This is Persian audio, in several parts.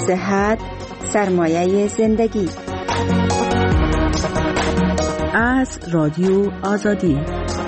صحت سرمایه زندگی. از رادیو آزادی.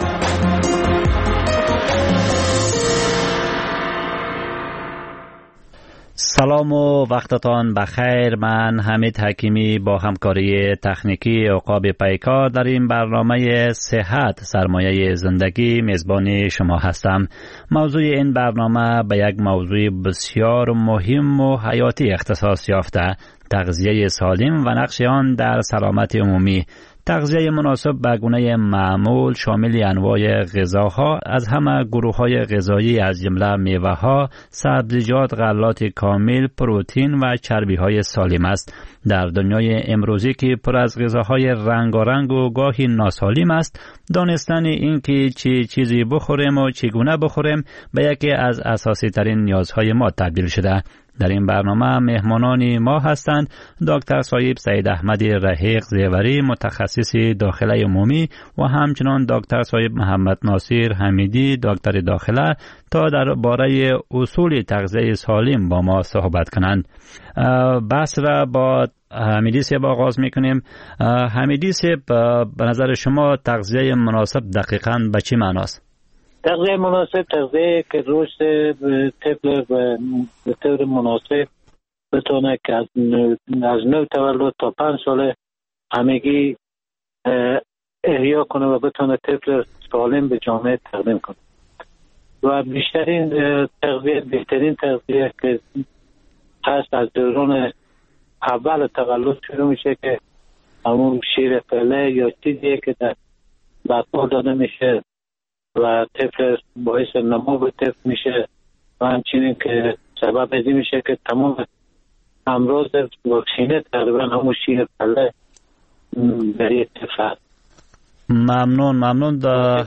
سلام و وقتتان بخیر. من حمید حکیمی با همکاری تکنیکی عقاب پیکار در این برنامه صحت سرمایه زندگی میزبان شما هستم. موضوع این برنامه به یک موضوع بسیار مهم و حیاتی اختصاص یافته: تغذیه سالم و نقش آن در سلامت عمومی. تغذیه مناسب به گونه معمول شامل انواع غذاها از همه گروه‌های غذایی از جمله میوه‌ها، سبزیجات، غلات کامل، پروتئین و چربی‌های سالم است. در دنیای امروزی که پر از غذاهای رنگارنگ و گاهی ناسالم است، دانستن این که چه چیزی بخوریم و چگونه بخوریم به یکی از اساسی ترین نیازهای ما تبدیل شده. در این برنامه مهمانان ما هستند دکتر صاحب سید احمد رحیق زیوری، متخصص داخله عمومی، و همچنان دکتر صاحب محمد ناصر حمیدی، دکتر داخله، تا درباره اصول تغذیه سالم با ما صحبت کنند. بحث را با حمیدی صاحب آغاز میکنیم. حمیدی صاحب، به نظر شما تغذیه مناسب دقیقاً به چی معناست؟ تغذیه مناسب تغذیه که رشد طفل به طور مناسب بتونه که از نو تولد تا 5 ساله همگی احیا کنه و بتونه طفل سالم به جامعه تقدیم کنه. و بیشترین تغذیه، بهترین تغذیه که هست از دوران اول تولد شروع میشه که همون شیر پله یا چیزیه که در بطن داده میشه و طفل باعث نمو به طفل میشه و همچنین که سبب ازی میشه که تمام امراض واکسینه تقریبا همون شیر پله برای طفل هست. ممنون.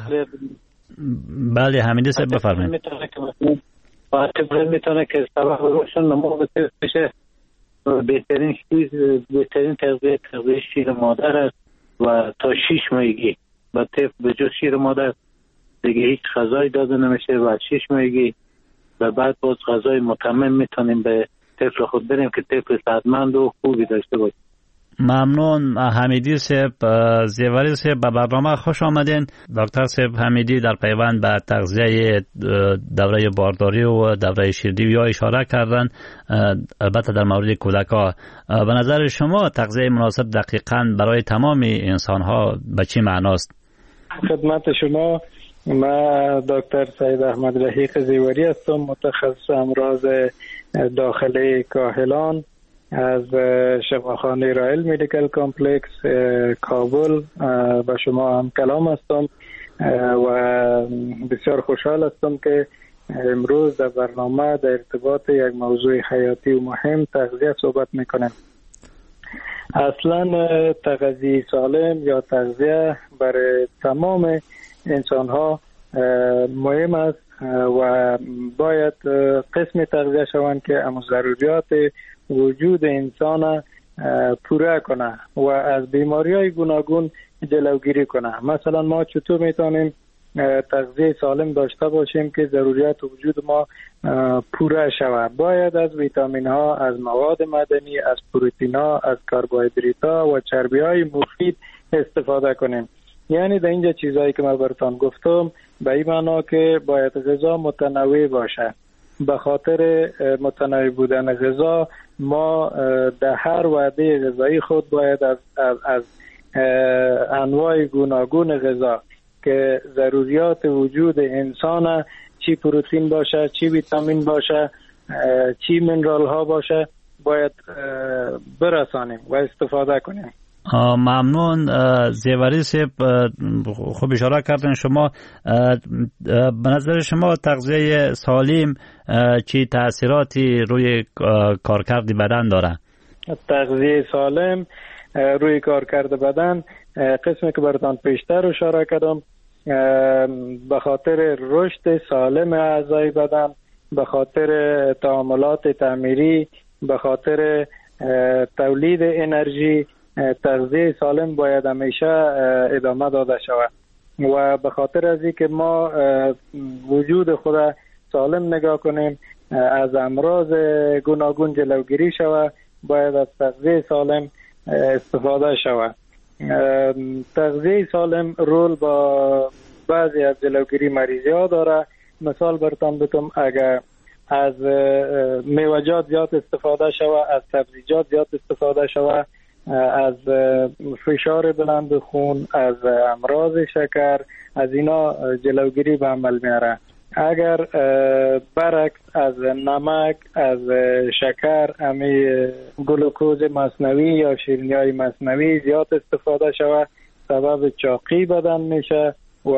بله حمیدی صاحب بفرمایید. طفل میتونه که سبب رشد نمو به طفل میشه. بهترین تغذیه شیر مادر است و تا 6 ماهگی با طفل به جز شیر مادر دیگه هیچ غذایی داده نمیشه و 6 ماهگی و بعد باز غذای متمم میتونیم به طفل خود بریم که طفل صحتمند و خوبی داشته باشه. ممنون حمیدی صاحب. زیوری صاحب، به برنامه خوش آمدین. دکتر صاحب حمیدی در پیوند به تغذیه دوره بارداری و دوره شیردهی اشاره کردن، البته در مورد کودک‌ها. به نظر شما تغذیه مناسب دقیقاً برای تمام انسان‌ها به چی معناست؟ خدمت شما، من دکتر سید احمد رحیق زیوری هستم، متخصص امراض داخلی کاهلان از شفاخانه رایل مدیکل کامپلکس کابل با شما هم کلام هستم و بسیار خوشحال هستم که امروز در برنامه در ارتباط یک موضوع حیاتی و مهم تغذیه صحبت میکنیم. اصلا تغذیه سالم یا تغذیه برای تمام انسان ها مهم است و باید قسم تغذیه شوند که اما ضروریات وجود انسان پوره کنه و از بیماری های گوناگون جلوگیری کنه. مثلا ما چطور میتونیم تغذیه سالم داشته باشیم که ضروریات وجود ما پوره شود؟ باید از ویتامین ها، از مواد معدنی، از پروتئین ها، از کربوهیدرات ها و چربی های مفید استفاده کنیم. یعنی در اینجا چیزایی که من براتون گفتم به این معنا که باید غذا متنوع باشه. به خاطر متنوع بودن غذا ما در هر وعده غذایی خود باید از انواع گوناگون غذا که ضروریات وجود انسان، چی پروتئین باشه، چی ویتامین باشه، چی منرال ها باشه، باید برسانیم و استفاده کنیم. ممنون. زیوری صاحب، خوب اشاره کردن شما. به نظر شما تغذیه سالم چی تأثیراتی روی کارکرد بدن داره؟ تغذیه سالم روی کارکرد بدن قسمی که براتون پیشتر اشاره کردم، به خاطر رشد سالم اعضای بدن، به خاطر تعاملات تعمیری، به خاطر تولید انرژی، تغذیه سالم باید همیشه ادامه داده شود و به خاطر از اینکه ما وجود خود سالم نگاه کنیم، از امراض گوناگون جلوگیری شود، باید از تغذیه سالم استفاده شود. تغذیه سالم رول با بعضی از جلوگیری مریضی ها داره. مثال براتون بتم، اگر از میوه‌جات زیاد استفاده شود، از سبزیجات زیاد استفاده شود، از فشار بلند خون، از امراض شکر، از اینا جلوگیری به عمل میاره. اگر برعکس از نمک، از شکر، امی گلوکوز مصنوعی یا شیرینی‌های مصنوعی زیاد استفاده شود، سبب چاقی بدن میشه و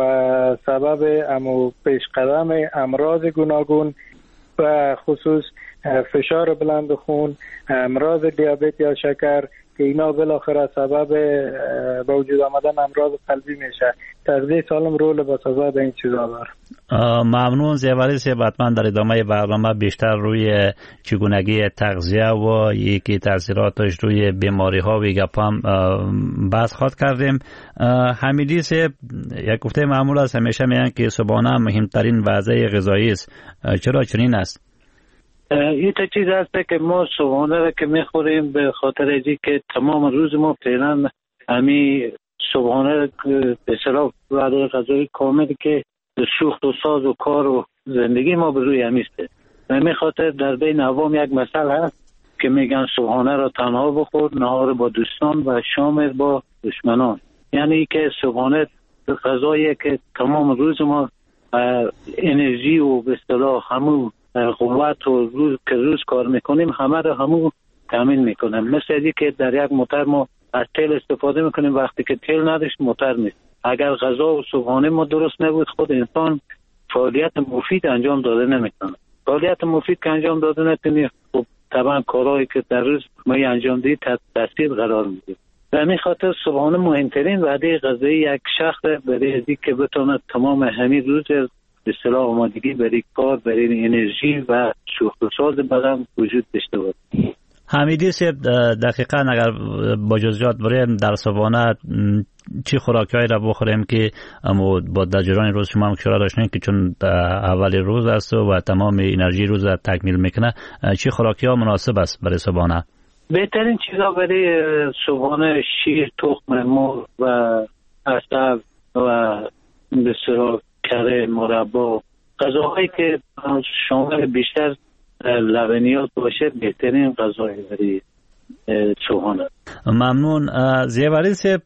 سبب پیش قدم امراض گوناگون و خصوص فشار بلند خون، امراض دیابت یا شکر که اینا بالاخره سبب به وجود آمدن امراض قلبی میشه. تغذیه سالم رول بسازا در این چیزا داره. ممنون زیوری صاحب. حتما در ادامه برنامه بیشتر روی چگونگی تغذیه و یکی تاثیراتش روی بیماری ها و گپام بحث خواهد کردیم. حمیدی صاحب، یک گفته معمول است، همیشه میگن که صبحانه مهمترین وعده غذایی است. چرا چنین است؟ این تا چیز هست که ما صبحانه را که میخوریم به خاطر اینکه که تمام روز ما فعلا همی صبحانه به اصطلاح وعده غذایی کامل که شوخت و ساز و کار و زندگی ما به روی همیسته. و می خاطر در بین عوام یک مسئله هست که میگن صبحانه را تنها بخور، نهار با دوستان و شام با دشمنان. یعنی که صبحانه غذایی که تمام روز ما انرژی و به اصطلاح همون قوت و روز کار میکنیم همه رو همون تامین میکنه. مثل اینکه که در یک موتور ما از تیل استفاده میکنیم، وقتی که تیل نداشت موتور نیست. اگر غذا و صبحانه ما درست نبود، خود انسان فعالیت مفید انجام داده نمیکنه. فعالیت مفید که انجام داده نکنی، خب طبعا کارهایی که در روز ما انجام دهی تاثیر قرار میده. و همین خاطر صبحانه مهمترین وعده غذایی یک شخص برای اینکه بتونه تمام همین روز به اصطلاح آمادگی برای کار، برای انرژی و شوخت و ساز بدن وجود داشته باشه. حمیدی صاحب، دقیقاً اگر با جزئیات بریم در صبحانه چی خوراکی‌هایی را بخوریم که با دجران روز شما هم اشاره داشتین که چون اول روز است و تمام انرژی روز را تکمیل میکنه، چی خوراکی‌ها مناسب است برای صبحانه؟ بهترین چیزا برای صبحانه شیر، تخم مرغ و عسل و به اصطلاح کره، مربا، غذاهایی که شامل بیشتر لبنیات باشه بهترین غذای برای صبحانه. ممنون. زیوری صاحب،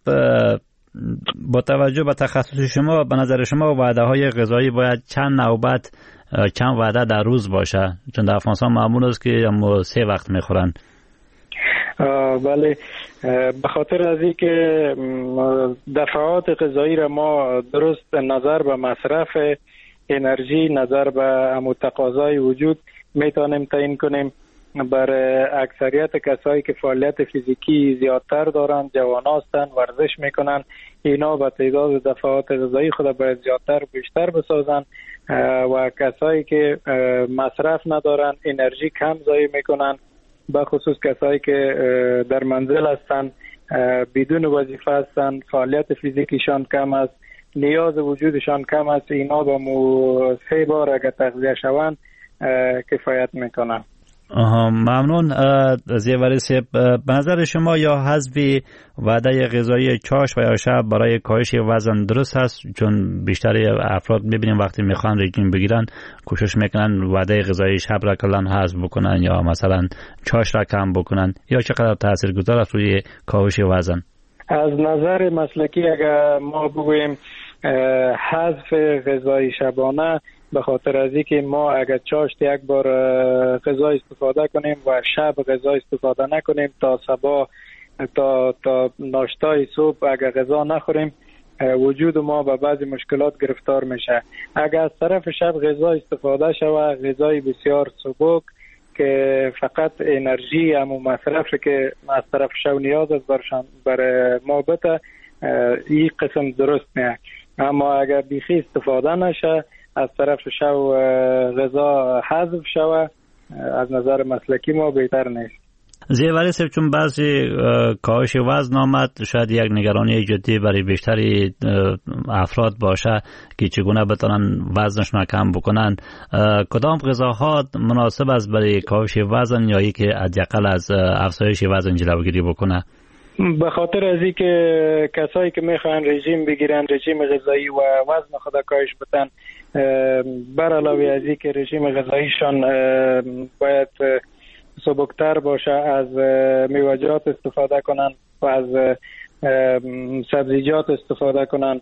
با توجه به تخصص شما، به نظر شما وعده های غذایی باید چند نوبت، چند وعده در روز باشه؟ چون در افغانستان معمول است که 3 وقت میخورن. بله، به خاطر از اینکه دفعات غذایی را ما درست نظر به مصرف انرژی، نظر به تقاضای وجود میتونیم تعیین کنیم. برای اکثریت کسایی که فعالیت فیزیکی زیادتر دارن، جوان هستن، ورزش میکنن، اینا به تعداد دفعات غذایی خود باید زیادتر بیشتر بسازن و کسایی که مصرف ندارن، انرژی کم ضایع میکنن، به خصوص کسایی که در منزل هستن، بدون وظیفه هستن، فعالیت فیزیکیشان کم است، نیاز وجودشان کم است، اینا با 3 بار اگر تغذیه شوند کفایت میکنن. ممنون. زیوری صاحب، به نظر شما یا حذف وعده غذایی چاش و یا شب برای کاهش وزن درست هست؟ چون بیشتر افراد میبینیم وقتی میخوان رژیم بگیرن کوشش میکنن وعده غذایی شب را کلا حذف بکنن یا مثلا چاش را کم بکنن، یا چقدر تاثیرگذار است روی کاهش وزن؟ از نظر مسلکی اگر ما بگوییم حذف غذای شبانه، به خاطر از اینکه ما اگر چاشت 1 بار غذا استفاده کنیم و شب غذا استفاده نکنیم، تا صبح تا ناشتای صبح اگر غذا نخوریم، وجود ما به بعضی مشکلات گرفتار میشه. اگر از طرف شب غذا استفاده شود، غذای بسیار سبک که فقط انرژی همون مصرفی که از طرف شب نیاز است برای ما بده، این قسم درست نه. اما اگر بیخی استفاده نشه، از طرف شب غذا حذف شود، از نظر مسلکی ما بهتر نیست. زیوری صاحب، چون بعضی کاهش وزن آمد، شاید یک نگرانی جدی برای بیشتری افراد باشه که چگونه بتونن وزنشون کم بکنن. کدام غذاها مناسب است برای کاهش وزن یا ای که حداقل از افزایش وزن جلوگیری بکنه؟ به خاطر از این که کسایی که میخوان رژیم بگیرن، رژیم غذایی و وزن خود کاهش بدن، بر علاوه از این که رژیم غذاییشان باید سبکتر باشه، از میوه‌جات استفاده کنن و از سبزیجات استفاده کنن،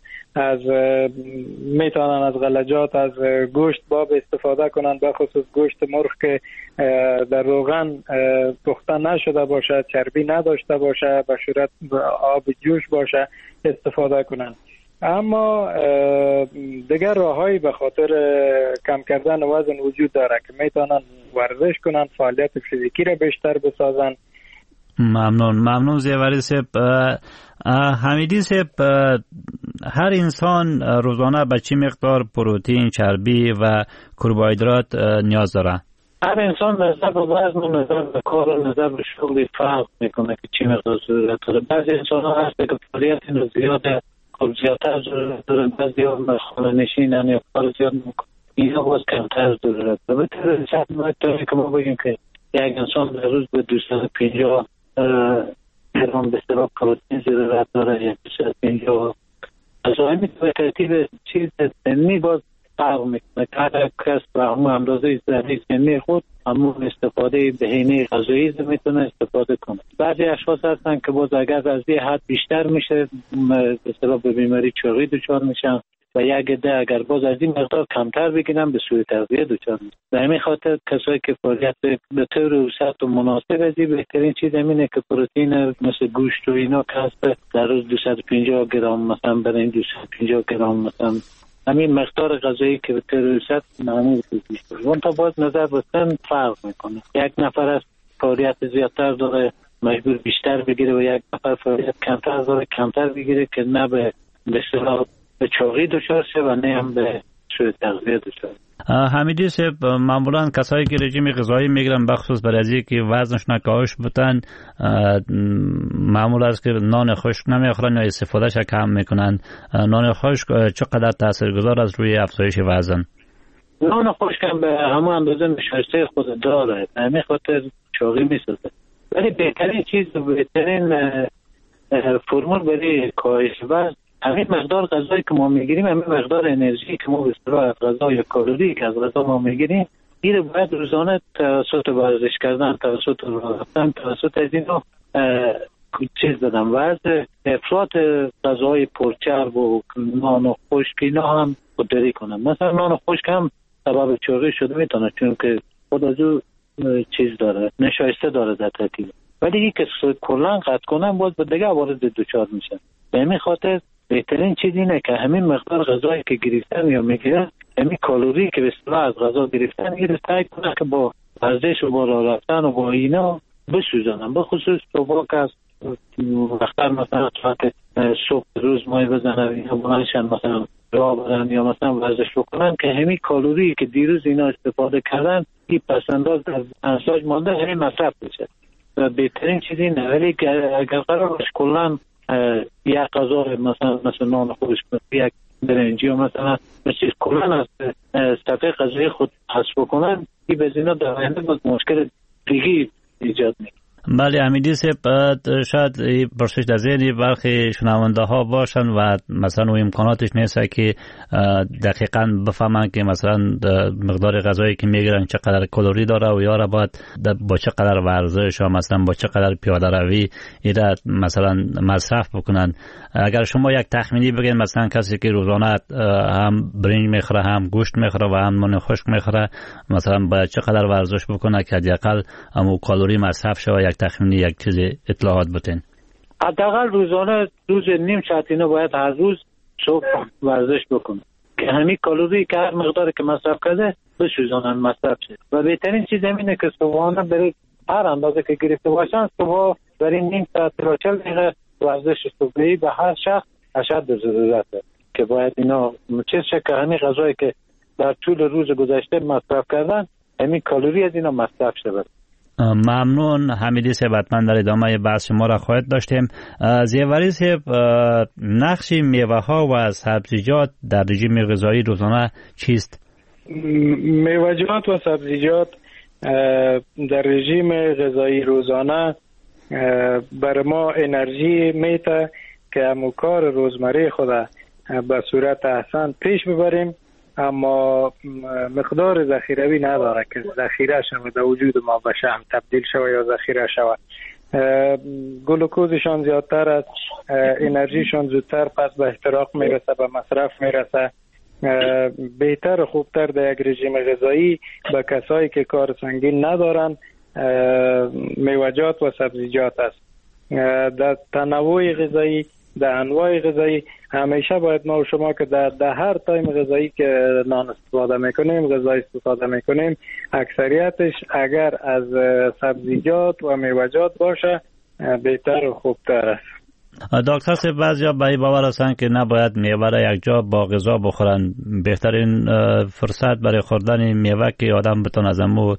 میتونن از غلجات، از گوشت باب استفاده کنن، به خصوص گوشت مرغ که در روغن پخته نشده باشه، چربی نداشته باشه، به صورت آب جوش باشه استفاده کنن. اما دیگر راههایی به خاطر کم کردن وزن وجود داره که میتونن ورزش کنن، فعالیت فیزیکی را بیشتر بسازن. ممنون زیوری صاحب. حمیدی صاحب، هر انسان روزانه به چه مقدار پروتئین، چربی و کربوهیدرات نیاز داره؟ هر انسان نظر به وزن و نظر به کار و نظر به شغل فرق میکنه که چی مقدار ضرورت داره. بعضی انسان ها هست که فعالیت زیاده، خب زیادتر ضرورت داره، بعضی ها خانه نشینن یا کار زیاد میکنه، اینها باز کمتر ضرورت داره. به طور سطح که ما بگیم که یک انسان در روز به 250 گرم به اصطلاح پروتئین ضرورت داره، یا 250 غذایی به ترتیب چیز سنی باز فرق میکنه. هر کس به همون اندازه ذره سنی خود همون استفاده بهینه غذایی میتونه استفاده کنه. بعضی اشخاص هستن که باز اگر از این حد بیشتر میشه به اصطلاح به بیماری چاقی دچار میشن و یک عده اگر باز از این مقدار کمتر بگیرن به سوء تغذیه دچار میشن. به همین خاطر کسایی که فعالیت به طور وسط و مناسب از این بهترین چیز اینه که پروتئین مثل گوشت و اینا که هست در روز 250 گرم مثلا برای 250 گرم مثلا همین مقدار غذایی که به طور وسط معمول میشه. اون تا باز نظر به سن فرق میکنه. یک نفر از فعالیت زیادتر داره مجبور بیشتر بگیره و یک نفر فعالیت کمتر داره کمتر بگیره که نه به اصطلاح به چاقی دچار شه و نه هم به سوء تغذیه دچار. حمیدی صاحب، معمولا کسایی که رژیم غذایی میگیرن بخصوص برای از اینکه وزنشون کاهش بدن، معمول است که نان خشک نمیخورن یا استفادهش کم میکنن. نان خشک چقدر تاثیرگذار است روی افزایش وزن؟ نان خشک هم به همون اندازه نشایسته خود داره، همین خاطر چاقی میسازه. ولی بهترین چیز و بهترین فرمول برای کاهش وزن همین مقدار غذایی که ما میگیریم، همین مقدار انرژی که ما به اصطلاح از غذا یا کالری که از غذا ما میگیریم، این باید روزانه توسط ورزش کردن، توسط راه رفتن، توسط از اینا چیز دادن و از افراط غذاهای پرچرب و نان خشک اینا هم خودداری کنن. مثلا نان خشک هم سبب چاقی شده میتونه، چون که خود از او چیز داره، نشایسته داره در ترکیب. ولی این که کلا قطع کنن باز به دیگه عوارض دچار میشن. به همین خاطر بهترین چیز اینه که همین مقدار غذایی که گرفتن یا میگیرن، همین کالری که به اصطلاح از غذا گرفتن، این سعی کنن که با ورزش و با راه رفتن و با اینا بسوزانن. به خصوص صبح که از وقتر مثلا ساعت صبح روز مای بزنن یا بلندشن مثلا راه برن یا مثلا ورزش بکنن که همین کالری که دیروز اینا استفاده کردن این پسنداز در انساج مانده همین مصرف بشه. و بهترین چیز اینه. ولی اگر قرار باشه کلن یک غذا مثلا نان خشک، یک برنجی و مثلا مثل کلن از صفحه غذایی خود حذف بکنن، این به زینا در آینده باز مشکل دیگه ایجاد میکنه. بله حمیدی صاحب، شاید پرسش در ذهن برخی شنونده ها باشن و مثلا و امکاناتش نیست که دقیقاً بفهمن که مثلا مقدار غذایی که میگیرن چقدر کالری داره و یا باید با چقدر ورزش یا مثلا با چقدر پیاده روی اینا مثلا مصرف بکنن. اگر شما یک تخمینی بگین، مثلا کسی که روزانه هم برنج میخوره، هم گوشت میخوره و هم نان خشک میخوره، مثلا باید چقدر ورزش بکنه که حداقل همون کالری مصرف شه؟ یک تخمینی، یک چیز اطلاعات بتین. حداقل روزانه روز نیم ساعت اینو باید هر روز صبح ورزش بکنه که همین کالری که هر مقداری که مصرف کرده بسوزانن مصرف شه. و بهترین چیز اینه که صبحانه برای هر اندازه که گرفته باشن صبح برای نیم ساعت تا 40 دقیقه ورزش صبحی به هر شخص اشد ضرورته که باید اینا چیز که همین غذایی که در طول روز گذشته مصرف کردن همین کالری از اینا مصرف شه. ممنون حمیدی صاحب، حتما در ادامه بحث شما را خواهد داشتیم. زیوری صاحب، نقش میوه ها و سبزیجات در رژیم غذایی روزانه چیست؟ میوه‌جات و سبزیجات در رژیم غذایی روزانه بر ما انرژی میده که همون کار روزمره خود به صورت احسن پیش ببریم، اما مقدار ذخیروی نداره که ذخیره شود در وجود ما به شحم تبدیل شود یا ذخیره شود. گلوکوزشان زیادتر است، انرژیشان زودتر پس به احتراق میرسه، به مصرف میرسه. بهتر و خوبتر در یک رژیم غذایی به کسایی که کار سنگین ندارن میوه‌جات و سبزیجات است. در تنوع غذایی، در انواع غذایی همیشه باید ما و شما که در هر تایم غذایی که نان استفاده میکنیم، غذا استفاده میکنیم، اکثریتش اگر از سبزیجات و میوه‌جات باشه بهتر و خوبتر است. دکتر صاحب، بعضیا به این باور هستند که نباید میوه را یک جا با غذا بخورن. بهترین فرصت برای خوردن میوه که آدم بتونه از امو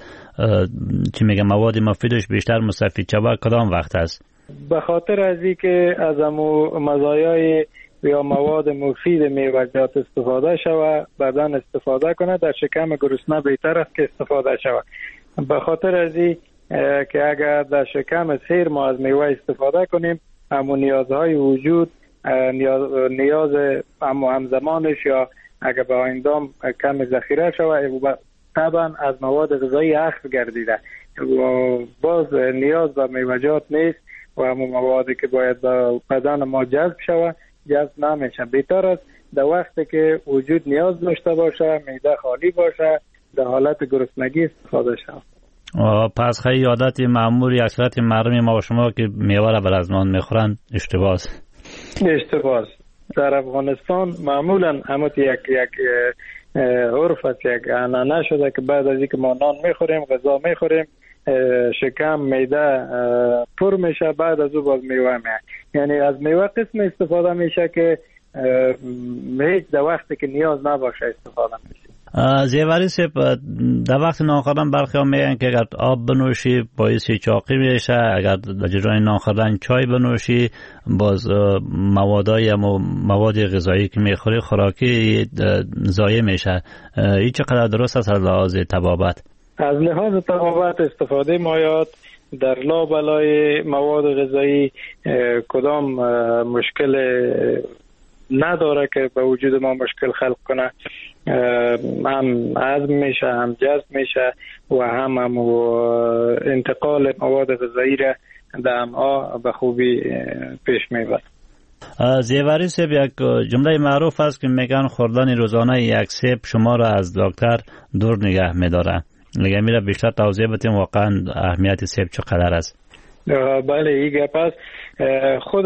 مواد مفیدش بیشتر مستفید شود کدام وقت است؟ به خاطر از این که از امو مزایای یا مواد مفید میوه‌جات استفاده شود، بدن استفاده کنه، در شکم گرسنه بهتر است که استفاده شود. به خاطر از این که اگر در شکم سیر ما از میوه استفاده کنیم، همون نیازهای وجود، نیاز همزمانش یا اگر به آیندام کم ذخیره شود، طبعا از مواد غذایی اخذ گردیده و باز نیاز به میوه‌جات نیست و همون موادی که باید به بدن ما جذب شود جذب نمیشه. بهتر است در وقتی که وجود نیاز داشته باشه، معده خالی باشه، در حالت گرسنگی استفاده شود. پس خیلی عادت معمولی اکثریت مردم ما و شما که میوه را بر از نان میخورن اشتباه است. در افغانستان معمولا همون یک عرف است، یک عنعنه شده که بعد از اینکه ما نان میخوریم، غذا میخوریم، شکم معده پر میشه، بعد از او باز میوه میاد. یعنی از میوه قسم استفاده میشه که هیچ در وقتی که نیاز نباشه استفاده میشه. زیوری صاحب، در وقت نان خوردن برخی ها میگن که اگر آب بنوشی باعث چاقی میشه، اگر در جریان نان خوردن چای بنوشی باز مواد غذایی که میخوری خوراکی ضایع میشه. این چقدر درست است از لحاظ طبابت؟ از لحاظ طبابت استفاده مایات در لابلای مواد غذایی کدام مشکل نداره که به وجود ما مشکل خلق کنه. هم هضم میشه، هم جذب میشه و هم انتقال مواد غذایی را در امعا به خوبی پیش میبرد. زیوری صاحب، یک جمله معروف است که میگن خوردن روزانه یک سیب شما را از دکتر دور نگه میداره. اگر میره بیشتر توضیح بدیم واقعا اهمیت سیب چقدر است؟ بله، این گپ است. خود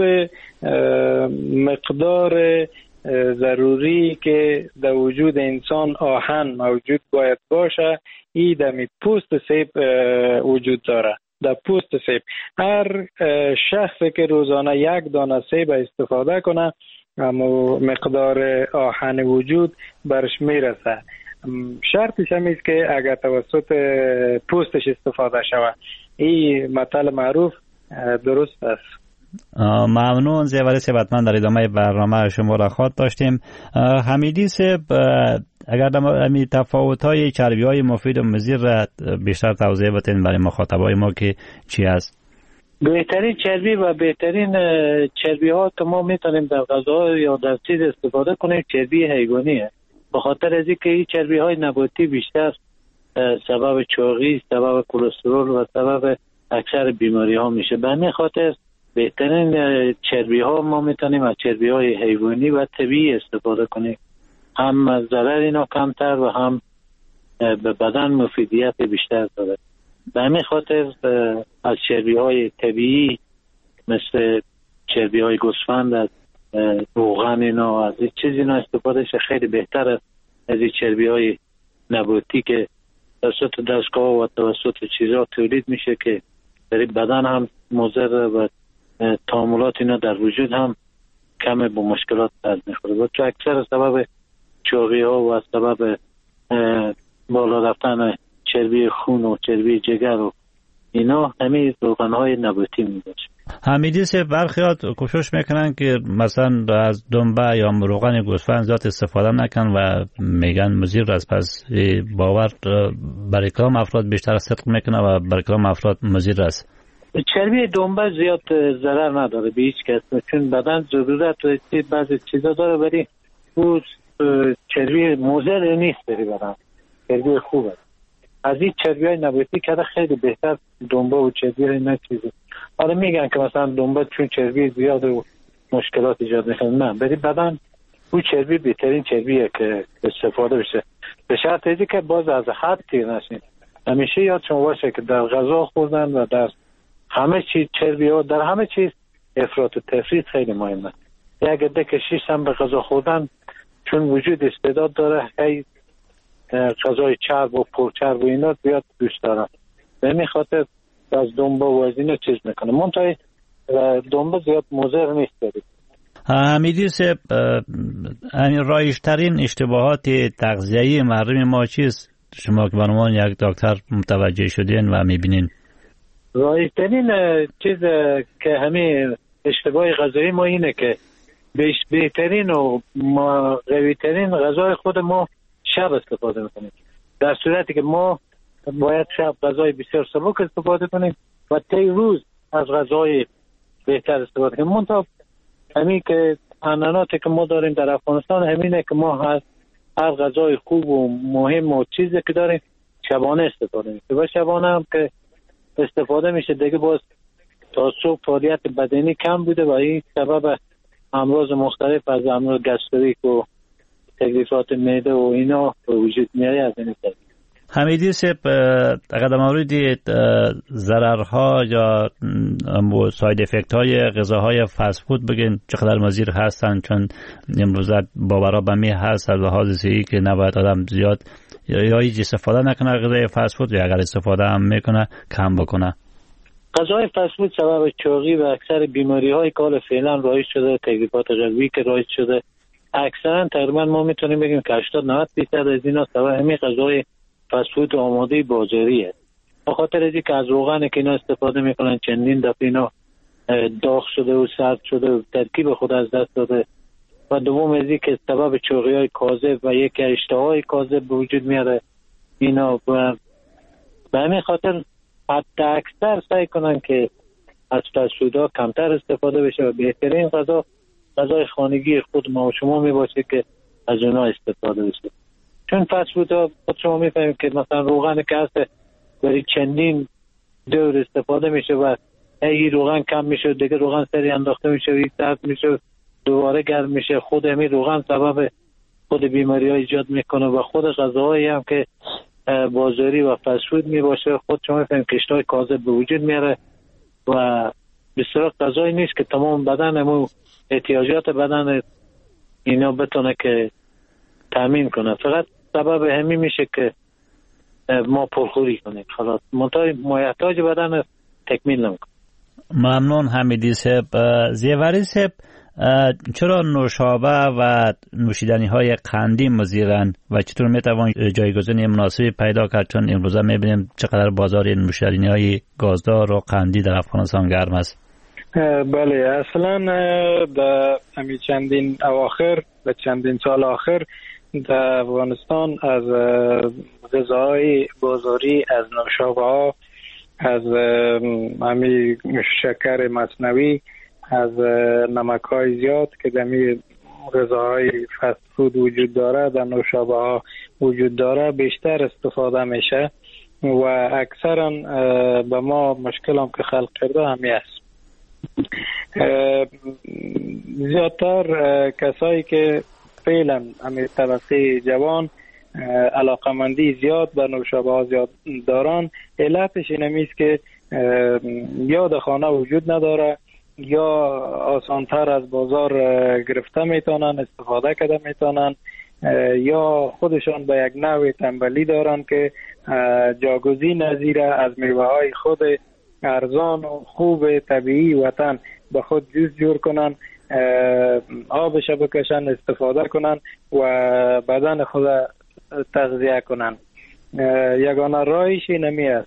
مقدار ضروری که در وجود انسان آهن موجود باید باشه، این در پوست سیب وجود داره. در پوست سیب هر شخصی که روزانه یک دانه سیب استفاده کنه، اما مقدار آهن وجود برش میرسه. شرطش هم است که اگر توسط پوستش استفاده شود. این مطلب معروف درست است. ممنون زیوری صاحب، حتما در ادامه برنامه شما را خواهد داشتیم. حمیدی صاحب، اگر در تفاوت‌های چربی‌های مفید و مضر را بیشتر توضیح بدین برای مخاطبای ما که چی است؟ بهترین چربی و بهترین چربی ها که ما میتونیم در غذا یا در چیز استفاده کنیم چربی حیوانیه. به خاطر از اینکه این چربی های نباتی بیشتر سبب چاقی، سبب کلسترول و سبب اکثر بیماری ها میشه. به همین خاطر بهترین چربی ها ما میتونیم از چربی های حیوانی و طبیعی استفاده کنیم. هم ضرر اینا کمتر و هم به بدن مفیدیت بیشتر داره. به همین خاطر از چربی های طبیعی مثل چربی های گوسفند، از روغن اینا، از این چیز اینا استفاده شه خیلی بهتر است از این چربی های نباتی که توسط دستگاه و توسط چیزها تولید میشه که در بدن هم مضر و تعاملات اینا در وجود هم کم با مشکلات از میخوره و چون اکثر سبب چاقی ها و سبب بالا رفتن چربی خون و چربی جگر و اینا همین روغن‌های نباتی میباشه. حمیدی صاحب برخیات کوشش میکنن که مثلا از دنبه یا روغن گوسفند زیاد استفاده نکن و میگن مضر است، پس باور برای کدام افراد بیشتر صدق میکنه و برای کدام افراد مضر است؟ چربی دنبه زیاد ضرر نداره به هیچ کس، چون بدن ضرورت و بعضی چیزا داره، ولی او چربی مضر نیست برای بدن، چربی خوبه. از این چربی‌های نباتی که خیلی بهتر دنبه و چربی اینا چیزه. حالا میگن که مثلا دنبه چون چربی زیاد و مشکلات ایجاد میکنه، نه، برای بدن او چربی بهترین چربیه که استفاده بشه، به شرط اینکه که باز از حد تیر نشین. همیشه یادتون باشه که در غذا خوردن و در همه چیز چربی ها، در همه چیز افراط و تفریط خیلی مهمه. یک عده که شیشتن به غذا خوردن، چون وجود استعداد داره هی غذای چرب و پرچرب و اینا زیاد دوست دارن، به این خاطر از دنبه و از اینا چیز میکنه. منتها دنبه زیاد مضر نیست دارید. حمیدی صاحب، رایج‌ترین اشتباهات تغذیه‌ای مردم ما چیست؟ شما که به عنوان یک دکتر متوجه شدین و میبینین. رایج‌ترین چیز که همه اشتباه غذایی ما اینه که بهترین و قوی‌ترین غذای خود ما شب استفاده میکنیم، در صورتی که ما باید شب غذای بسیار سبک استفاده کنیم و طی روز از غذای بهتر استفاده کنیم. منتها همین که عنعناتی که ما داریم در افغانستان همینه که ما هر غذای خوب و مهم و چیزی که داریم شبانه استفاده میکنیم و شبانه هم که استفاده میشه دیگه باز تا صبح فعالیت بدنی کم بوده و این سبب امراض مختلف از امراض گستریک و تکلیفات معده و اینا به وجود میاره. از این طریق حمیدی صاحب، اگر در مورد ضررها یا ساید افکت های غذاهای فست فود بگین چقدر مضر هستن، چون امروز باورها به می هست از لحاظ صحی که نباید آدم زیاد یا هیچ استفاده نکنه غذای فست فود، یا اگر استفاده هم میکنه کم بکنه. غذای فست فود سبب چاقی و اکثر بیماری های که فعلا رایج شده، تکلیفات قلبی که رایج شده، اکثرا تقریبا ما میتونیم بگیم که 80-90% از اینا سبب همین غذای فست فود آماده بازاریه. به خاطر از اینکه از روغن که اینا استفاده میکنن چندین دفعه اینا داغ شده و سرد شده و ترکیب خود از دست داده، و دوم از اینکه سبب چاقی های کاذب و یک اشتهای کاذب به وجود میاره اینا. و به همین خاطر حتی اکثر سعی کنن که از فست فودها کمتر استفاده بشه و بهترین غذای خانگی خود ما و شما میباشه که از اونها استفاده بشه. چون فست فودها خود شما میفهمید که مثلا روغن که هست برای چندین دور استفاده میشه و این روغن کم میشه دیگه روغن سری انداخته میشه و یک ساعت میشه دوباره گرم میشه، خود همین روغن سبب خود بیماری ها ایجاد میکنه و خود غذاهایی هم که بازاری و فست فود میباشه خود شما میفهمید که اشتهای کاذب به وجود میاره و بسیار غذایی نیست که تمام بدن احتیاجات بدن اینا بتونه که تامین کنه، فقط سبب همین میشه که ما پرخوری کنیم، خلاص منتهای مایحتاج بدن تکمیل نمیکنه. ممنون حمیدی صاحب. زیوری صاحب، چرا نوشابه و نوشیدنی های قندی مضرن و چطور میتوان جایگزینی مناسبی پیدا کرد، چون امروزه میبینیم چقدر بازار نوشیدنی های گازدار و قندی در افغانستان گرم است؟ بله، اصلا در همین چندین اواخر و چندین سال آخر در افغانستان از غذاهای بازاری، از نوشابه ها، از همین شکر مصنوعی، از نمک های زیاد که در غذاهای فست فود وجود داره، در نوشابه ها وجود داره بیشتر استفاده میشه و اکثرا به ما مشکل هم که خلق کرده همی است. زیادتر کسایی که فعلا همین طبقه جوان علاقمندی زیاد به نوشابه ها زیاد دارن، علتش اینمیست که یا در خانه وجود نداره یا آسانتر از بازار گرفته میتونن، استفاده کرده میتونن، یا خودشان به یک نوع تنبلی دارن که جاگزین نظیر از میوه های خود ارزان و خوب طبیعی وطن به خود جوز جور کنن، آبش بکشن، استفاده کنن و بدن خود تغذیه کنن. یگانه راهش اینمی است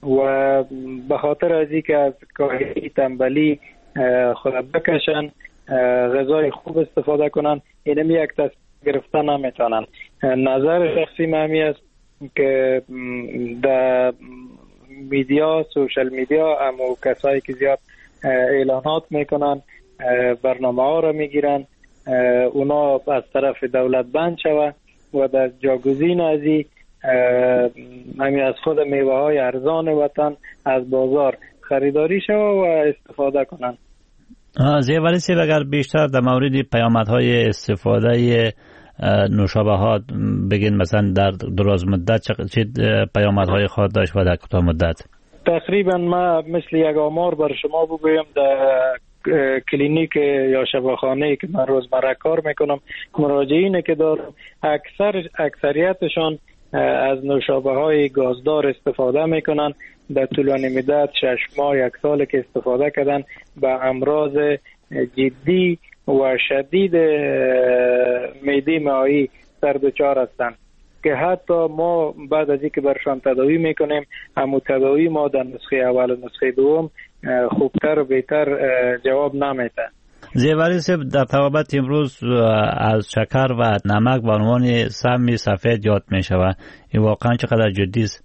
و به خاطر از اینکه از کاهلی تنبلی خود بکشن، غذای خوب استفاده کنن، اینم یک تصمیم گرفتن نمیتونن. نظر شخصی من همی است که در میدیا، سوشل میدیا، امو کسایی که زیاد اعلانات میکنن، برنامه ها را میگیرن، اونا از طرف دولت بند شوه و در جاگزین از این همی از خود میوه های ارزان وطن از بازار خریداری شوه و استفاده کنن. زیوری سیب اگر بیشتر در مورد پیامدهای استفاده نوشابه بگین، مثلا در دراز مدت چه پیامدهای خواهد داشت و در کوتاه مدت؟ تقریبا ما مثل یک آمار بر شما بگویم، در کلینیک یا شفاخانه که من روزمره کار میکنم، مراجعینی که دارم اکثریتشان از نوشابه های گازدار استفاده میکنن. در طولانی مدت 6 ماه 1 سال که استفاده کردن به امراض جدی و شدید معده مائعی سر دچار هستند که حتی ما بعد از اینکه برشان تداوی میکنیم، همون تداوی ما در نسخه اول و نسخه دوم خوبتر و بهتر جواب نمیده. زیوری صاحب، در طبابت امروز از شکر و نمک به عنوان سم سفید یاد می شود، این واقعا چقدر جدی است؟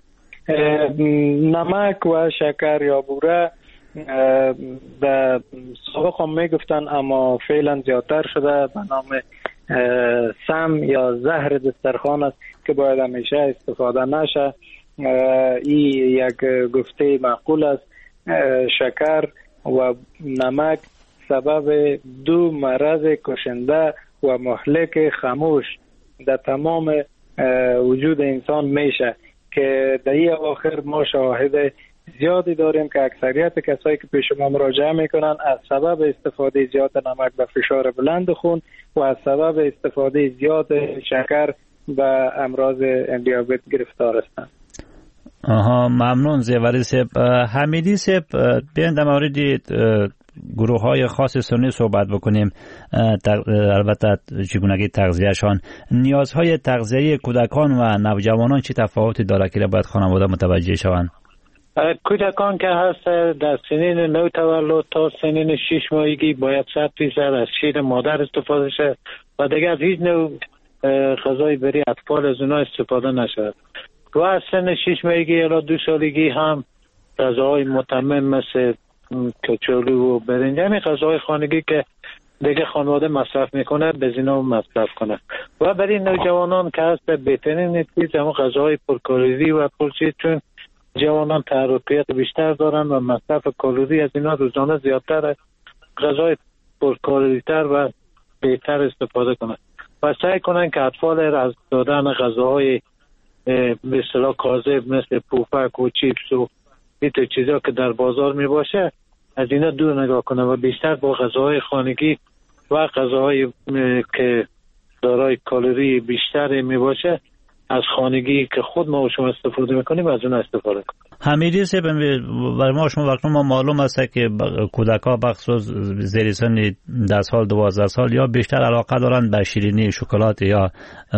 نمک و شکر یا بوره در سابق هم می گفتن، اما فعلا زیادتر شده به نام سم یا زهر دسترخوان است که باید همیشه استفاده نشه. این یک گفته معقول است. شکر و نمک سبب 2 مرض کشنده و مهلک خاموش در تمام وجود انسان میشه که در این آخر ما شاهد زیادی داریم که اکثریت کسایی که پیش ما مراجعه میکنن از سبب استفاده زیاد نمک به فشار بلند خون و از سبب استفاده زیاد شکر به امراض دیابت گرفتار هستند. ممنون زیوری صاحب. حمیدی صاحب، بیاین در مورد گروه های خاص سنی صحبت بکنیم، البته چگونگی تغذیهشان. نیازهای تغذیه‌ای کودکان و نوجوانان چه تفاوتی داره که باید خانواده متوجه شوند؟ کودکان که هست در سنین نو تولد تا سنین 6 ماهگی باید 100% از شیر مادر استفاده شه و دیگه از هیچ نوع غذای برای اطفال از اونها استفاده نشود. و از سن 6 ماهگی الی 2 سالگی هم غذاهای متمم مثل کچالو و برنج، همین غذاهای خانگی که دیگه خانواده مصرف میکنه به زینا مصرف کنه. و برای نوجوانان که هست بهترین چیز همون غذاهای پرکالری و پرچیز، چون جوانان تحرکات بیشتر دارن و مصرف کالری از اینا روزانه زیادتره. غذای پرکالری تر و بهتر استفاده کنن و سعی کنن که اطفال از دادن غذاهای به اصطلاح کاذب مثل پوپک و چیپس و این چیزا که در بازار می باشه از اینا دور نگاه کنه و بیشتر با غذاهای خانگی و غذاهای که دارای کالری بیشتر می باشه از خانگی که خود ما و شما استفاده میکنیم از اون استفاده کنیم. حمیدی صاحب، برای ما شما وقتی ما معلوم است که کودک‌ها بخصوص زیر سن 10 سال 12 سال یا بیشتر علاقه دارند به شیرینی، شکلات، یا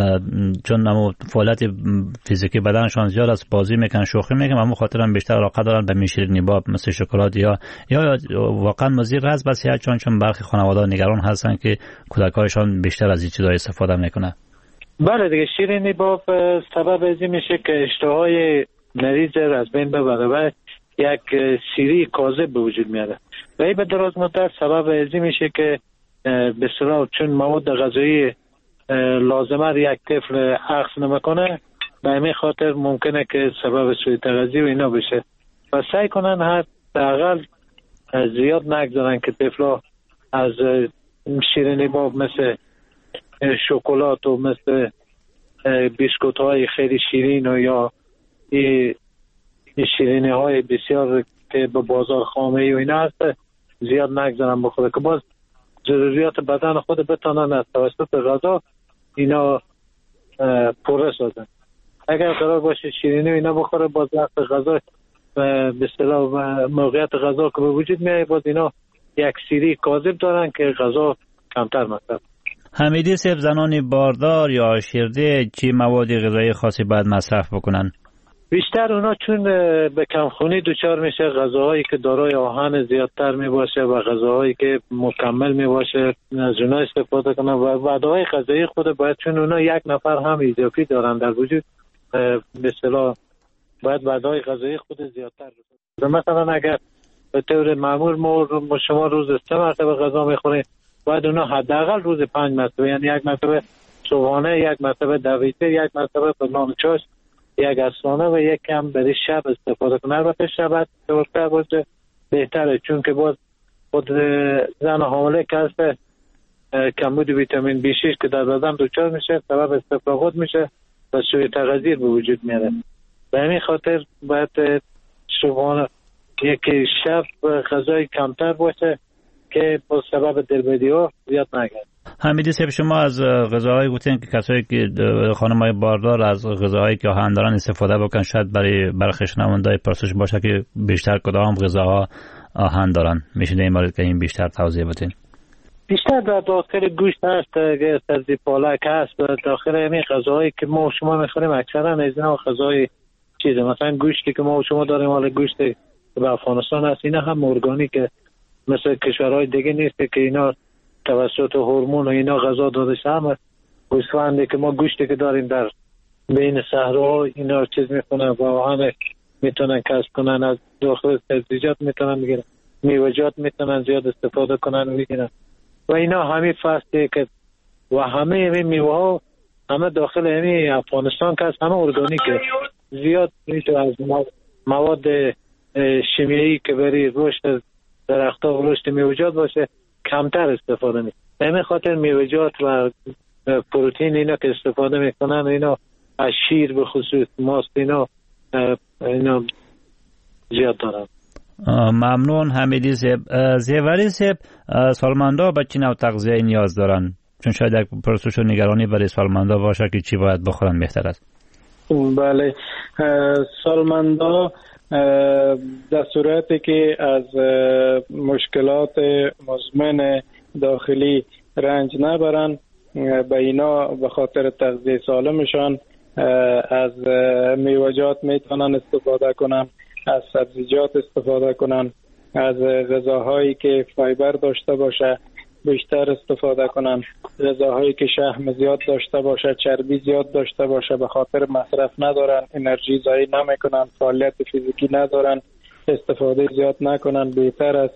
چون نمو فعالیت فیزیکی بدنشان زیاد است، بازی میکنن، شوخی میکنن، همون خاطر هم بیشتر علاقه دارند به شیرینی با مثل شکلات یا واقعا مضر است به صحت، چون برخی خانواده‌ها نگران هستند که کودک‌هایشان بیشتر از این چیزا استفاده میکنن. بله دیگه، شیرینی با سبب ازی میشه که اشتهای مریض از بین ببره و یک سیری کاذب به وجود میاره و این به دراز مدت سبب ازی میشه که به اصطلاح چون مواد غذایی لازمه یک طفل اخذ نمیکنه، به همین خاطر ممکنه که سبب سوء تغذیه و اینا بشه و سعی کنن حداقل زیاد نگذارن که طفلا از شیرینی با مثل شکلات و مثل بیسکوت های خیلی شیرین و یا شیرینی های بسیار که به بازار خامه و اینا هست زیاد نگذارن بخوره که باز ضروریات بدن خود بتانن از توسط غذا اینا پره سازن. اگر قرار باشه شیرینی و اینا بخوره، باز وقت غذا به اصطلاح موقعیت غذا که به وجود میاد باز اینا یک سیری کاذب دارن که غذا کمتر مصرف. حمیدی صاحب، زنان باردار یا شیرده چی مواد غذایی خاصی باید مصرف بکنن؟ بیشتر اونا چون به کمخونی دچار میشه، غذاهایی که دارای آهن زیادتر می باشه و غذاهایی که مکمل می باشه از اونا استفاده کنن و وعده‌های غذایی خود باید، چون اونا یک نفر هم اضافی دارن در وجود، به اصطلاح باید وعده‌های غذایی خود زیادتر بشه. مثلا اگر به طور معمول ما شما روز 3 مرتبه غذا میخورید، باید اونا حداقل روز 5 مرتبه، یعنی یک مرتبه صبحانه، یک مرتبه دویته، یک مرتبه به نان چاش، یک عصرانه و یک کم برای شب استفاده کنه. البته شب دورتر باشه بهتره، چون که باز خود زن حامله که هست کمبود ویتامین B6 که در بدن دچار میشه سبب استفراغات میشه و سوء تغذیه به وجود میاره. به همین خاطر باید صبحانه یک شب غذای کمتر باشه که با سبب دلبدی ها زیاد نگرد. حمیدی صاحب، شما از غذاهای گفتین که کسایی که خانم‌های باردار از غذاهایی که آهن دارن استفاده بکنن، شاید برای برخی شنونده‌های پرسش باشه که بیشتر کدام غذاها آهن دارن. میشه در این مورد که این بیشتر توضیح بدین؟ بیشتر در داخل گوشت هست، سبزی پالک هست، داخل همین غذاهایی که ما و شما میخوریم اکثرا از اینا غذای چیزه. مثلا گوشتی که ما و شما داریم، حالا گوشت که به افغانستان هست، اینا هم ارگانیکه، مثل کشورهای دیگه نیست که اینا توسط هورمون و اینا غذا داده شه. هم گوسفندی که ما گوشتی که داریم در بین صحراها اینا چیز میکنن و آهن میتونن کسب کنن، از داخل سبزیجات میتونن بگیرن، میوه‌جات میتونن زیاد استفاده کنن و بگیرن و اینا همین فصله که و همه این میوه ها همه داخل همین افغانستان که هست همه ارگانیکه. زیاد میشه از مواد شیمیایی که برای رشد درخت‌ها و رشد میوه‌جات باشه کمتر استفاده میشه. به همین خاطر میوه‌جات و پروتئین اینا که استفاده میکنن، اینا از شیر به خصوص، ماست، اینا زیاد دارن. ممنون حمیدی صاحب. زیوری صاحب، سالمندا به چی نوع تغذیه نیاز دارن؟ چون شاید یک پرسش و نگرانی برای سالمندا باشه که چی باید بخورن بهتر است. بله، سالمندا در صورتی که از مشکلات مزمن داخلی رنج نبرن، به اینا به خاطر تغذیه سالمشان از میوه‌جات میتونن استفاده کنن، از سبزیجات استفاده کنن، از غذاهایی که فایبر داشته باشه بیشتر استفاده کنن، غذاهایی که شحم زیاد داشته باشه، چربی زیاد داشته باشه، به خاطر مصرف ندارن، انرژی ضایع نمیکنن، فعالیت فیزیکی ندارن، استفاده زیاد نکنن. بهتر است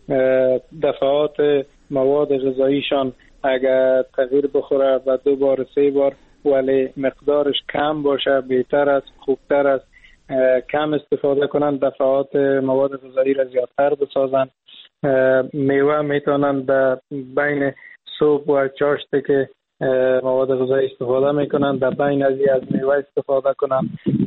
دفعات مواد غذاییشان اگر تغییر بخوره و 2 بار 3 بار ولی مقدارش کم باشه بهتر است، خوبتر است. کم استفاده کنن، دفعات مواد غذایی را زیادتر بسازن. میوه میتونن در بین صبح و چاشت که مواد غذایی استفاده میکنن، در بین از میوه استفاده کنن.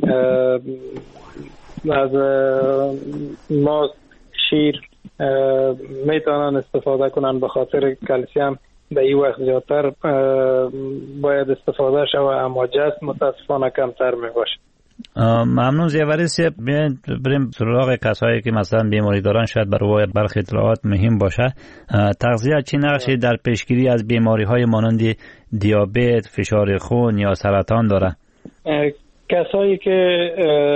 از ماست، شیر میتونن استفاده کنن، به خاطر کلسیم در این وقت زیادتر باید استفاده شود، اما جسم متاسفانه کمتر میباشه. ممنون زیوری صاحب. بریم سراغ کسایی که مثلا بیماری دارن، شاید برای برخی اطلاعات مهم باشه. تغذیه چه نقشی در پیشگیری از بیماری های مانند دیابت، فشار خون یا سرطان داره؟ کسایی که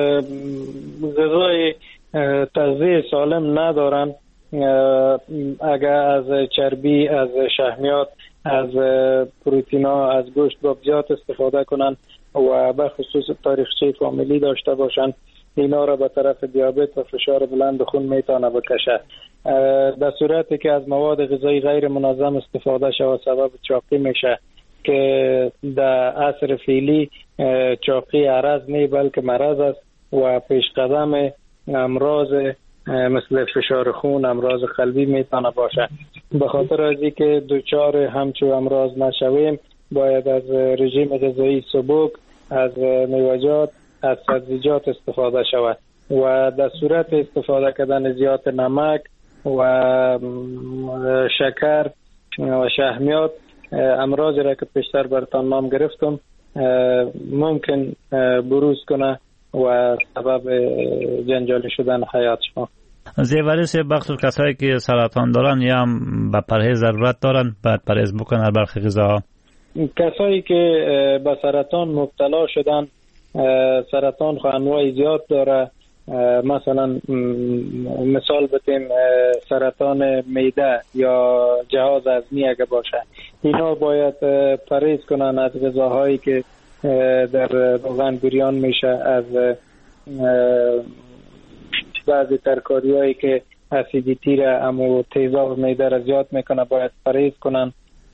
غذای تغذیه سالم ندارن، اگر از چربی، از شحمیات، از پروتئینا، از گوشت بابجات استفاده کنن و به خصوص تاریخچه فامیلی داشته باشن، اینا را به طرف دیابت و فشار بلند خون میتونه بکشه. در صورتی که از مواد غذایی غیر منظم استفاده شود سبب چاقی میشه که در عصر فعلی چاقی عرض نه بلکه مرض است و پیش قدم امراض مثل فشار خون، امراض قلبی میتونه باشه. به خاطر از اینکه دچار همچو امراض نشویم باید از رژیم غذایی سبک، از میوه‌جات، از سبزیجات استفاده شود و در صورت استفاده کردن زیاد نمک و شکر و شحمیات، امراضی را که پیشتر براتون نام گرفتم ممکن بروز کنه و سبب جنجالی شدن حیات شما. زیوری صاحب، بخصوص کسایی که سرطان دارن یا هم به پرهیز ضرورت دارن، باید پرهیز بکنن برخی غذاها؟ کسایی که به سرطان مبتلا شدن سرطان خو انواع زیاد داره. مثلا مثال بتیم سرطان معده یا جهاز هضمی اگه باشه، اینا باید پرهیز کنن از غذاهایی که در روغن بریان میشه، از بعضی ترکاریایی که اسیدیتی را اما تیزاب معده را زیاد میکنه باید پرهیز کنن،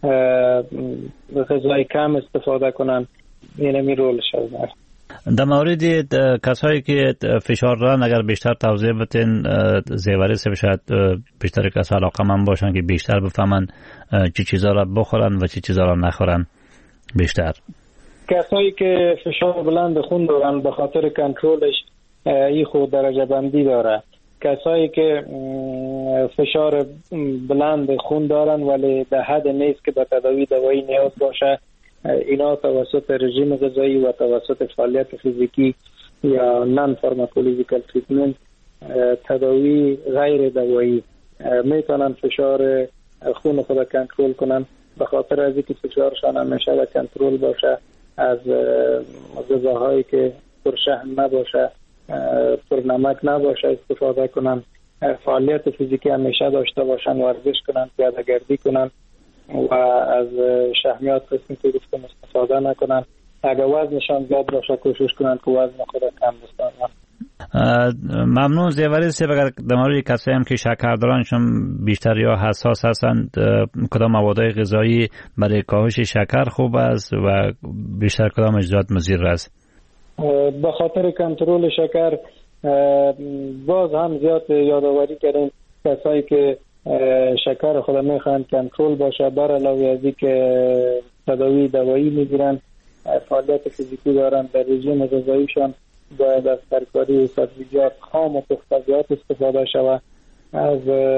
غذای کم استفاده کنن. اینمی رولش هست. در مورد کسایی که فشار دارن اگر بیشتر توضیح بتین زیوری سه شاید بیشتر کسا علاقه‌مند باشن که بیشتر بفهمن چی چیزا را بخورن و چی چیزا را نخورن بیشتر. کسایی که فشار بلند خون دارن به خاطر کنترلش این خود درجه بندی داره. کسایی که فشار بلند خون دارن ولی به حد نیست که به تداوی دوایی نیاز باشه، اینا توسط رژیم غذایی و توسط فعالیت فیزیکی یا نان فارماکولوژیکال تریتمنت تداوی غیر دوایی میتونن فشار خون خود کنترل کنن. به خاطر از اینکه فشارشان همیشه به کنترل باشه از غذاهایی که پرشحم نباشه، پرنمک نباشه استفاده کنن، فعالیت فیزیکی همیشه داشته باشن، ورزش کنن، پیاده گردی کنن و از شحمیات قسمی که گفتم استفاده نکنن. اگر وزنشان زیاد باشه کوشش کنن که وزن خود کم بسازن. ممنون زیوری سه. اگر در مورد کسایی هم که شکر دارن چون بیشتر یا حساس هستند، کدام موادهای غذایی برای کاهش شکر خوب است و بیشتر کدام اجزاء مضر است؟ به خاطر کنترل شکر باز هم زیاد یادآوری کردیم کسایی که شکر خود میخوان کنترل باشه، بر علاوه از اینکه تداوی دوایی میگیرن، فعالیت فیزیکی دارن، در رژیم غذاییشان باید از ترکاری و سبزیجات خام و پخته‌جات استفاده شود. از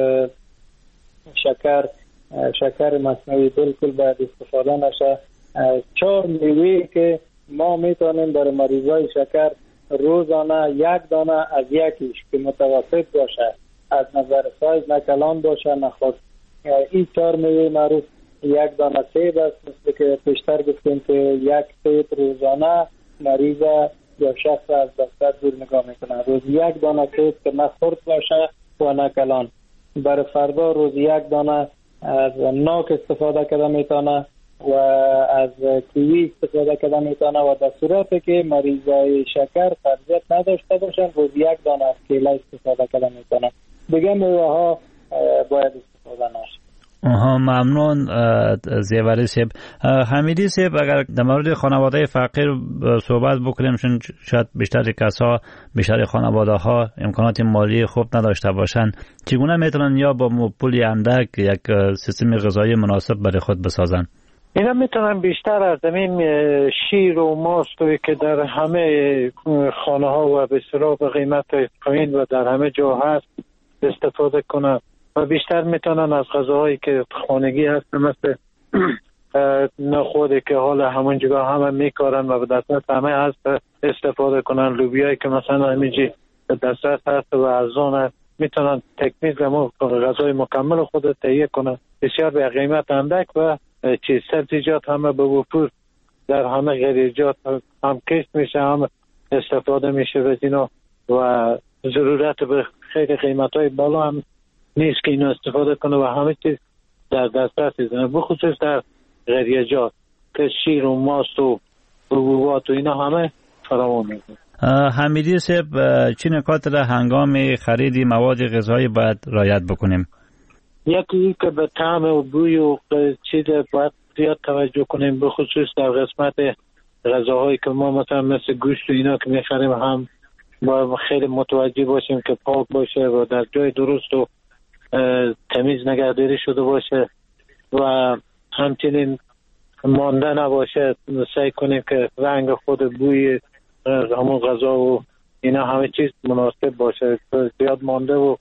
شکر مصنوعی بالکل باید استفاده نشه. 4 میوه که ما میتونیم برای مریضای شکر روزانه 1 دانه از یکیش که متوسط باشه، از نظر سایز نه کلان باشه نه خاص، این 4 میوه معروف 1 دانه سیب است. مثل که پیشتر گفتیم که 1 سیب روزانه مریض یا شخص از دفتر دور نگاه میکنه. روز 1 دانه سیب که نه خرد باشه و نه کلان. برای فردا روز 1 دانه از ناک استفاده کرده میتونه و از کیوی استفاده کرده میتونه و در صورتی که مریضای شکر قبضیت نداشته باشن روز 1 دانه از کیله استفاده کرده میتونه. دیگه میوه ها باید استفاده نشه. ممنون زیوری صاحب. حمیدی صاحب اگر در مورد خانواده فقیر صحبت بکنیم، چون شاید بیشتر خانواده ها امکانات مالی خوب نداشته باشن، چگونه میتونن یا با پولی اندک یک سیستم غذایی مناسب برای خود بسازن؟ اینا میتونن بیشتر از زمین شیر و ماست که در همه خانه ها و به اصطلاح به قیمت پایین و در همه جا هست استفاده کنن و بیشتر میتونن از غذاهایی که خانگی هست مثل نخودی که حالا همون جگاه همه میکارن و به دسترس همه هست استفاده کنن. لوبیایی که مثلا همیجی به دسترس هست و ارزان هست، میتونن تکمیل غذای مکمل خود تهیه کنن بسیار به قیمت اندک و سبزیجات همه به وفور در همه غریزات هم کشت میشه، هم استفاده میشه و اینا و ضرورت به خیلی قیمت های بالا هم نیست که اینو استفاده کنه و همه چیز در دسترس است، بخصوص در غریزات که شیر و ماست و حبوبات و اینا همه فراوان میشه. حمیدی صاحب چه نکات را هنگام خرید مواد غذایی باید رعایت بکنیم؟ یکی که به طعم و بوی و چیز باید زیاد توجه کنیم، به خصوص در قسمت غذاهایی که ما مثلا مثل گوشت و اینا که میخریم هم باید خیلی متوجه باشیم که پاک باشه و در جای درست و تمیز نگهداری شده باشه و همچنین مانده نباشه. سعی کنیم که رنگ خود بوی همون غذا و اینا همه چیز مناسب باشه، زیاد مانده و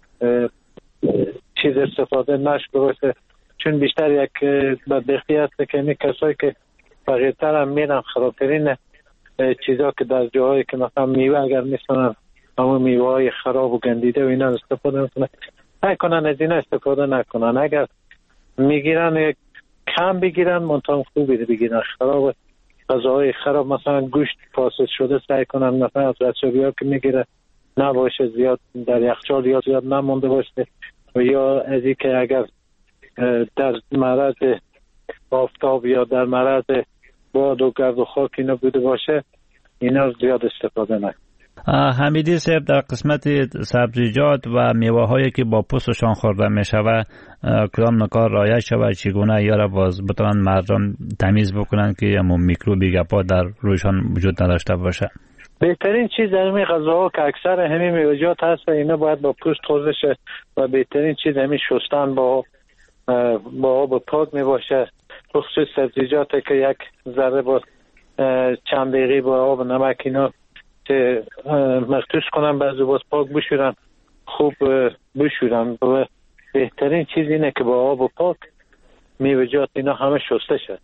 چیز استفاده نشده باشه، چون بیشتر یک بدبختی هست که این کسایی که فقیرتر هم میرن خرابترین چیزا که در جاهایی که مثلا میوه اگر میسنن همون میوه های خراب و گندیده و اینا استفاده میکنن، نکنن از اینا استفاده نکنن. اگر میگیرن کم بگیرن منطقه خوبی بگیرن، خراب غذاهای خراب مثلا گوشت فاسد شده سعی کنن مثلا از رسوبی‌ها که میگیره نباشه، زیاد در یخچال یا زیاد نمونده باشه، و یا از این که اگر در معرض آفتاب یا در معرض باد و گرد و خاک اینا بوده باشه اینا زیاد استفاده نکنه. حمیدی صاحب، در قسمت سبزیجات و میوه هایی که با پوستشان خورده می شود کدام نکات رعایت شود، چگونه یا را باز بتوان مردم تمیز بکنن که همون میکروبی گپا در رویشان وجود نداشته باشه؟ بهترین چیز در همین غذاها که اکثر همین میوه‌جات هست و اینا باید با پوست خورده شه و بهترین چیز همین شستن با آب پاک می باشه، بخصوص سبزیجات که یک ذره با چند دقیقه با آب نمک اینا که مخصوص کنن بعد باز پاک بشورن، خوب بشورن. بهترین چیز اینه که با آب و پاک میوه‌جات اینا همه شسته شد،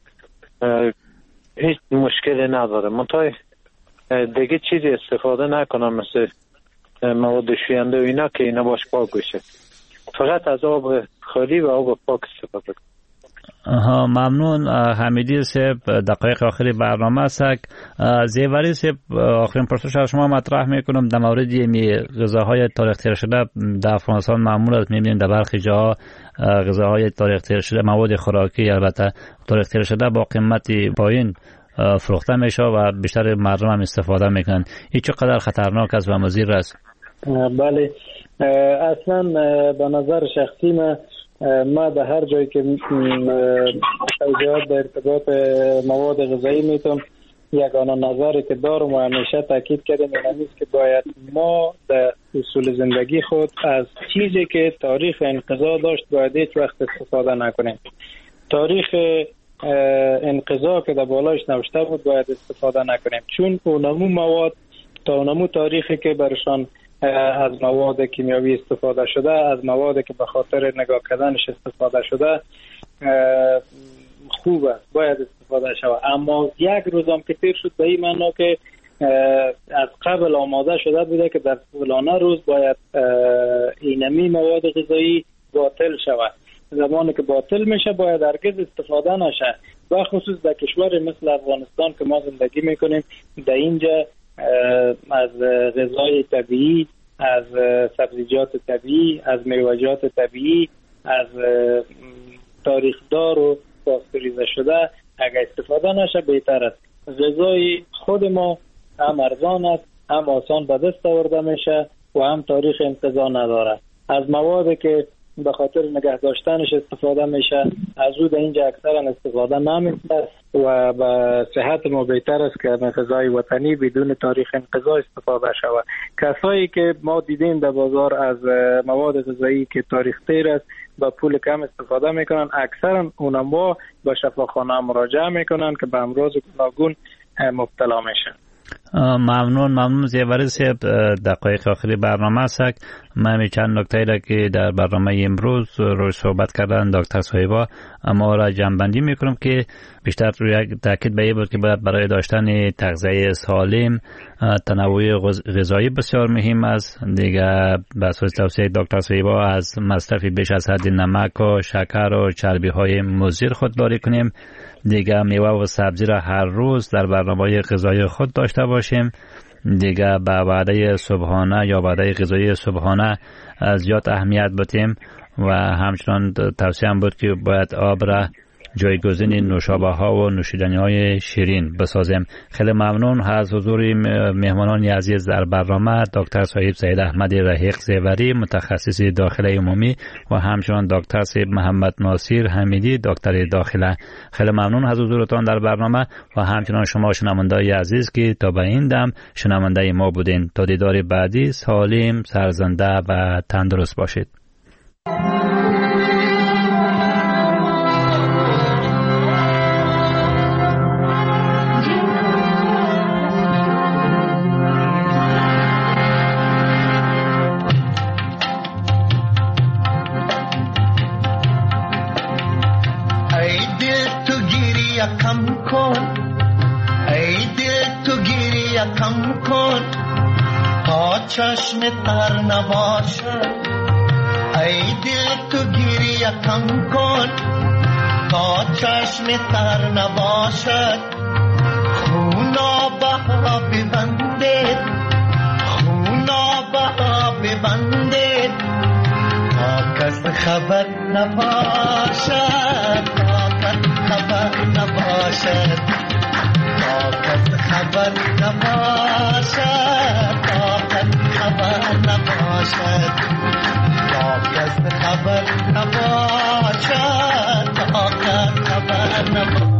هیچ مشکلی نداره. منتها دیگه چیزی استفاده نکنم مثل مواد شوینده و اینا که اینا باش پاک بشه، فقط از آب خالی و آب پاک استفاده کنم. ممنون حمیدی صاحب. دقایق آخری برنامه است. زیوری صاحب، آخرین پرسش از شما مطرح میکنم در مورد غذاهای تاریخ تیر شده. در افغانستان معمول است میبینیم در برخی جاها غذاهای تاریخ تیر شده، مواد خوراکی البته تاریخ تیر شده با قیمت پایین فروخته میشه و بیشتر مردم هم استفاده میکنن. این چقدر خطرناک است و مضر است؟ بله، اصلا به نظر شخصی ما به هر جایی که توضیحات در ارتباط مواد غذایی میتونم یگانه نظری که دارم و همیشه تاکید کردم این است که باید ما در اصول زندگی خود از چیزی که تاریخ انقضا داشت باید هیچ وقت استفاده نکنیم. تاریخ انقضا که در بالایش نوشته بود باید استفاده نکنیم، چون اونمو مواد تا اونمو تاریخی که برشان از مواد کیمیاوی استفاده شده، از موادی که به خاطر نگاه کردنش استفاده شده خوبه، باید استفاده شود. اما یک روزم که تیر شد به این معنا که از قبل آماده شده بوده که در فلانه روز باید اینمی مواد غذایی باطل شود. زمانی که باطل میشه باید هرگز استفاده نشه، و خصوص در کشور مثل افغانستان که ما زندگی میکنیم در اینجا از غذای طبیعی، از سبزیجات طبیعی، از میوه‌جات طبیعی، از تاریخدار و پاستوریزه شده اگر استفاده نشه بهتر است. غذای خود ما هم ارزان است، هم آسان به دست آورده میشه و هم تاریخ انقضا نداره. از موادی که به خاطر نگه داشتنش استفاده میشه از او در اینجا اکثرا استفاده نمیشه و به صحت ما بهتر است که از غذای وطنی بدون تاریخ انقضا استفاده شود. کسایی که ما دیدیم در بازار از مواد غذایی که تاریخ تیر است با پول کم استفاده میکنن، اکثرا اونها به شفاخانه مراجعه میکنن که به امراض گوناگون مبتلا میشن. ممنون زیوری صاحب. دقایق آخری برنامه است. من چند نکته را که در برنامه امروز روی صحبت کردن دکتر صاحبا اما را جمع‌بندی میکنم که بیشتر روی تاکید به این بود که باید برای داشتن تغذیه سالم تنوع غذایی بسیار مهم است. دیگه به اساس توصیه دکتر صاحبا از مصرف بیش از حد نمک و شکر و چربی های مضر خودداری کنیم. دیگه میوه و سبزی را هر روز در برنامه غذایی خود داشته باشیم. دیگه به وعده صبحانه یا وعده غذایی صبحانه زیاد اهمیت بدیم و همچنان توصیه هم بود که باید آب را جایگزین نوشابه ها و نوشیدنی های شیرین بسازیم. خیلی ممنون از حضور مهمانان عزیز در برنامه، دکتر صاحب سید احمد رحیق زیوری متخصص داخله عمومی و همچنان دکتر صاحب محمد ناصر حمیدی دکتر داخله. خیلی ممنون از حضورتان در برنامه و همچنان شما شنوندگان عزیز که تا به این دم شنونده ما بودین. تا دیدار بعدی سالم، سرزنده و تندرست باشید. چشم تر نباشد ای دل تو گریه کم کن تا چشم تر نباشد خونا بها ببندید خونا بها ببندید تا کس خبر نباشد تا کس خبر نباشد تا کس خبر نباشد تا کس خبر نباشد تا کس خبر نباشد تا کس خبر نباشد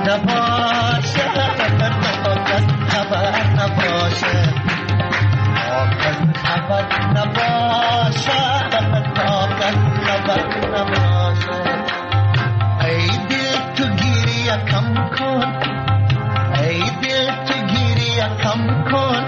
نباشد طاقت خبر نباشد طاقت خبر نباشد طاقت خبر نباشد ای دل تو گیری کم کن ای دل تو گیری کم کن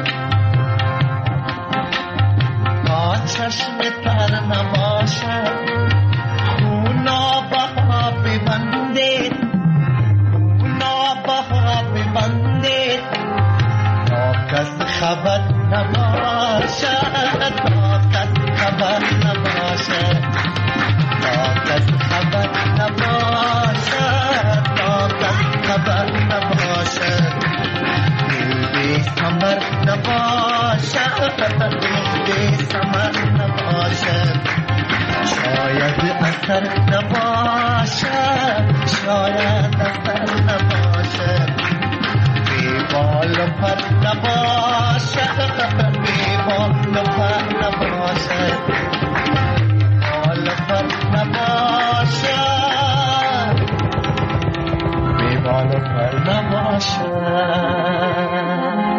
با چشم تر نباشد خونا بها ببندید خونا بها ببندید طاقت خبر نباشد طاقت خبر نباشد طاقت خبر نباشد طاقت خبر نباشد دل بی ثمر نباشد دل بی ثمر نباشد شاید اثر نباشد شاید اثر نباشد بی بال و پر نباشد بی بال و پر نباشد بال و پر نباشد بی بال و پر نباشد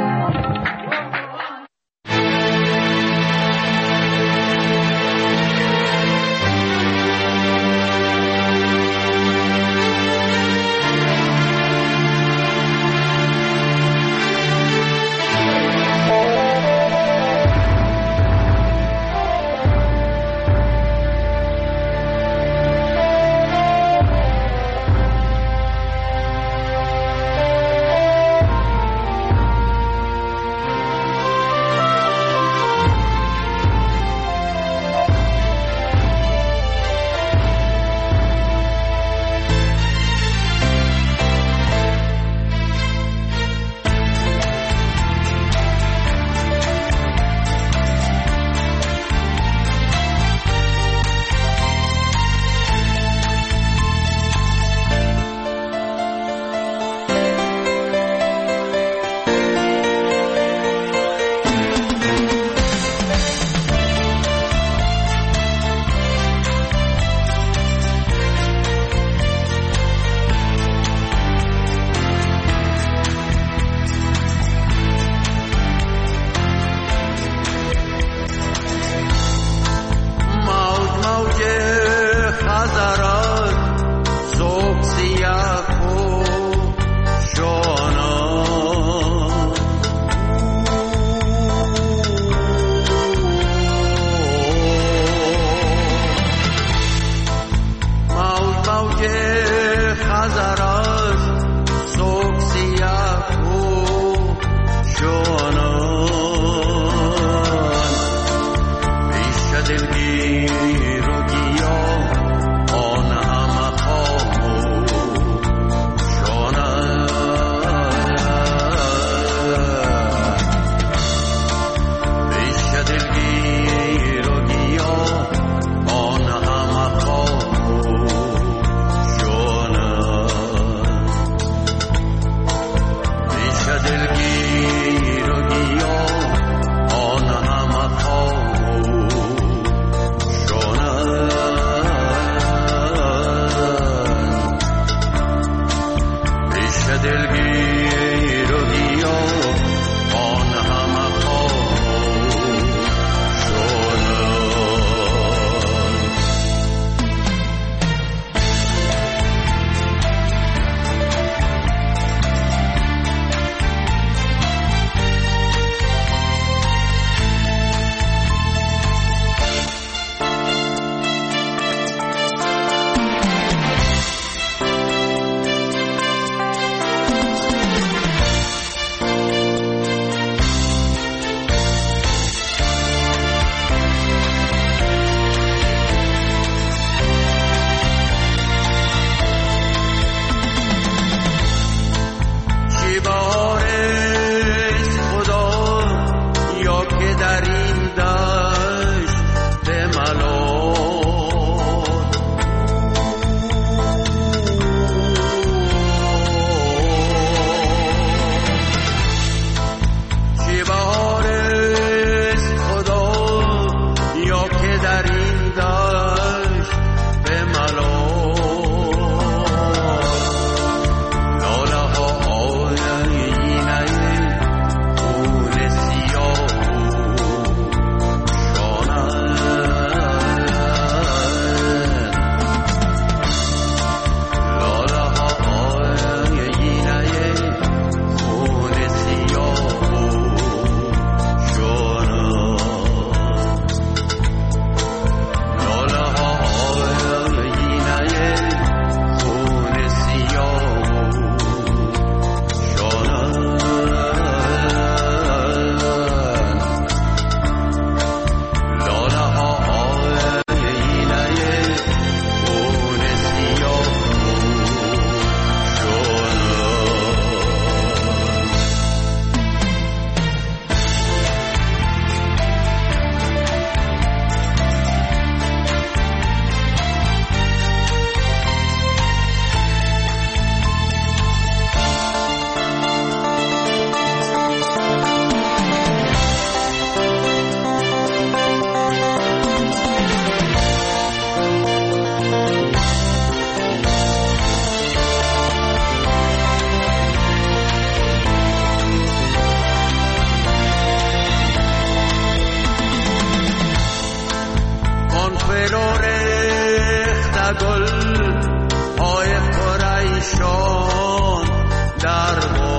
گل های پریشان در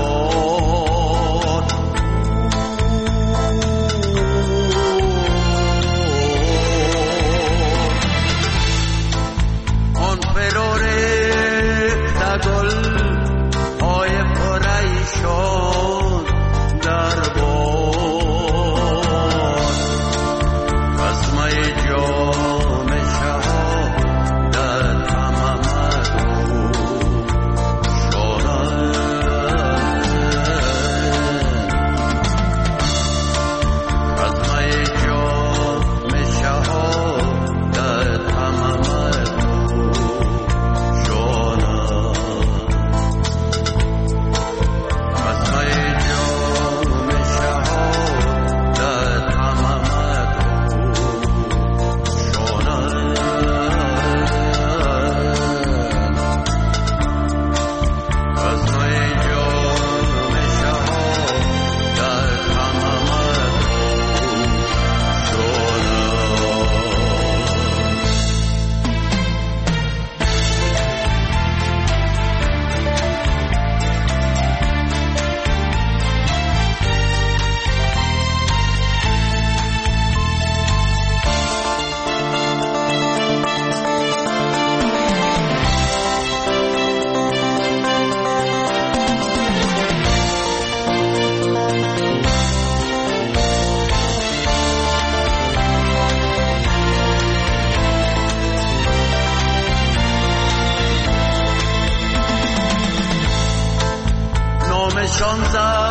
باد. آن فرو ریخته گل های پریشان در باد. بسمه جام شهادت همه نامشان زد